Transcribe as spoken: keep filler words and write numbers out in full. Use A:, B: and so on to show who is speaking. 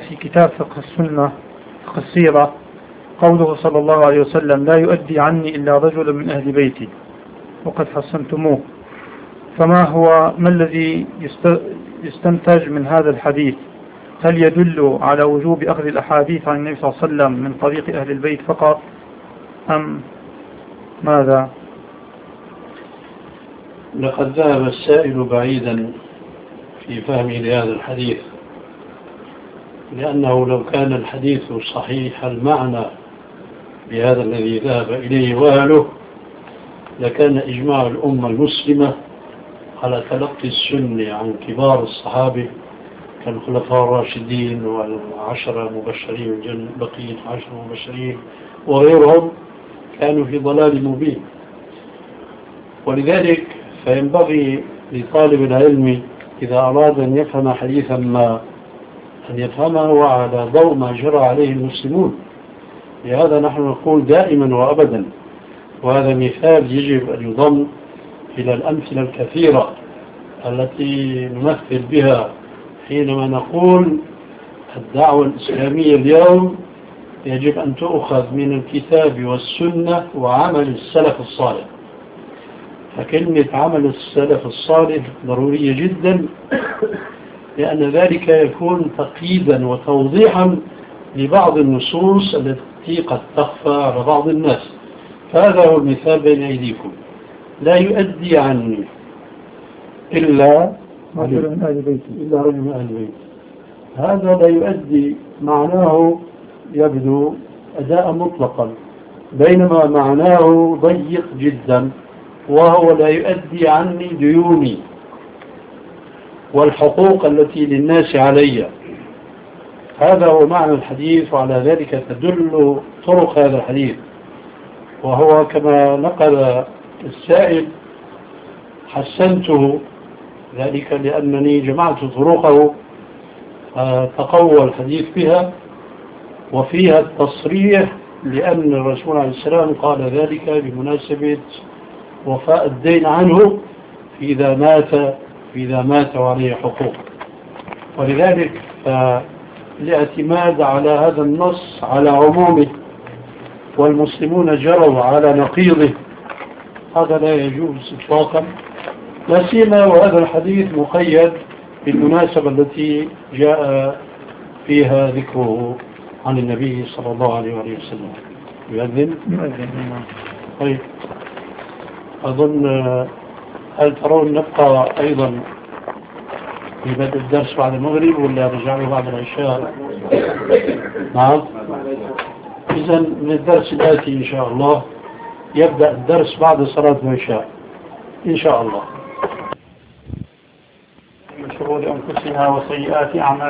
A: في كتاب فقه السنة فقه السيرة قوله صلى الله عليه وسلم: لا يؤدي عني إلا رجل من أهل بيتي، وقد حسنتموه. فما هو ما الذي يستنتج من هذا الحديث؟ هل يدل على وجوب أخذ الأحاديث عن النبي صلى الله عليه وسلم من طريق أهل البيت فقط أم ماذا؟
B: لقد ذهب السائل بعيدا في فهمه لهذا الحديث، لأنه لو كان الحديث صحيح المعنى بهذا الذي ذهب إليه وأهله لكان إجماع الأمة المسلمة على تلقي السنة عن كبار الصحابة كالخلفاء الراشدين والعشرة المبشرين بالجنة، بقية عشرة مبشرين وغيرهم كانوا في ضلال مبين. ولذلك فينبغي لطالب العلم إذا أراد أن يفهم حديثا ما أن يفهمه على ضوء ما جرى عليه المسلمون. لهذا نحن نقول دائما وأبدا، وهذا مثال يجب أن يضم إلى الأمثلة الكثيرة التي نمثل بها حينما نقول الدعوة الإسلامية اليوم يجب أن تؤخذ من الكتاب والسنة وعمل السلف الصالح. فكلمة عمل السلف الصالح ضرورية جدا، لأن ذلك يكون تقييدا وتوضيحا لبعض النصوص التي قد تخفى على بعض الناس. فهذا هو المثال بين أيديكم: لا يؤدي عني إلا رجل من أهل بيتي إلا رجل من أهل بيتي. هذا لا يؤدي معناه يبدو أداء مطلقا، بينما معناه ضيق جدا، وهو لا يؤدي عني ديوني والحقوق التي للناس علي. هذا هو معنى الحديث، وعلى ذلك تدل طرق هذا الحديث. وهو كما نقل السائل حسنته، ذلك لأنني جمعت طرقه تقوى الحديث بها، وفيها التصريح لأن الرسول عليه السلام قال ذلك بمناسبة وفاء الدين عنه إذا مات إذا مات وعليه حقوق. ولذلك فالاعتماد على هذا النص على عمومه والمسلمون جروا على نقيضه هذا لا يجوز إطلاقا، لا سيما وهذا الحديث مقيد بالمناسبة التي جاء فيها ذكره عن النبي صلى الله عليه وسلم. يؤذن؟ طيب، أظن هل ترون نبقى أيضا في بدء الدرس بعد المغرب ولا رجعنا بعد العشاء؟ نعم. إذن من الدرس الآتي إن شاء الله يبدأ الدرس بعد صلاة العشاء إن شاء الله. من شرور أنفسنا وسيئات أعمالنا.